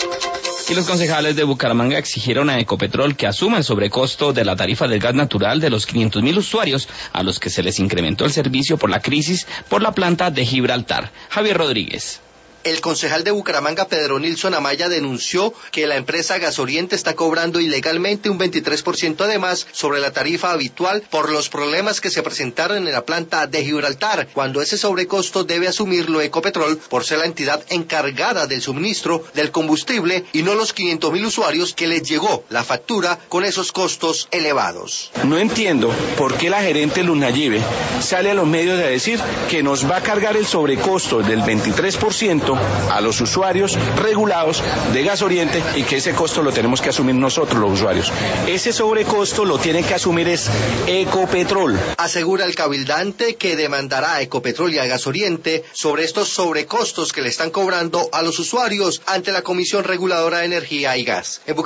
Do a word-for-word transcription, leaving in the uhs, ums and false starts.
Y los concejales de Bucaramanga exigieron a Ecopetrol que asuma el sobrecosto de la tarifa del gas natural de los quinientos mil usuarios a los que se les incrementó el servicio por la crisis por la planta de Gibraltar. Javier Rodríguez. El concejal de Bucaramanga, Pedro Nilson Amaya, denunció que la empresa Gasoriente está cobrando ilegalmente un veintitrés por ciento además sobre la tarifa habitual por los problemas que se presentaron en la planta de Gibraltar, cuando ese sobrecosto debe asumirlo Ecopetrol por ser la entidad encargada del suministro del combustible y no los quinientos mil usuarios que les llegó la factura con esos costos elevados. No entiendo por qué la gerente Lunayibe sale a los medios a decir que nos va a cargar el sobrecosto del veintitrés por ciento a los usuarios regulados de Gasoriente y que ese costo lo tenemos que asumir nosotros los usuarios. Ese sobrecosto lo tiene que asumir es Ecopetrol. Asegura el cabildante que demandará a Ecopetrol y a Gasoriente sobre estos sobrecostos que le están cobrando a los usuarios ante la Comisión Reguladora de Energía y Gas. En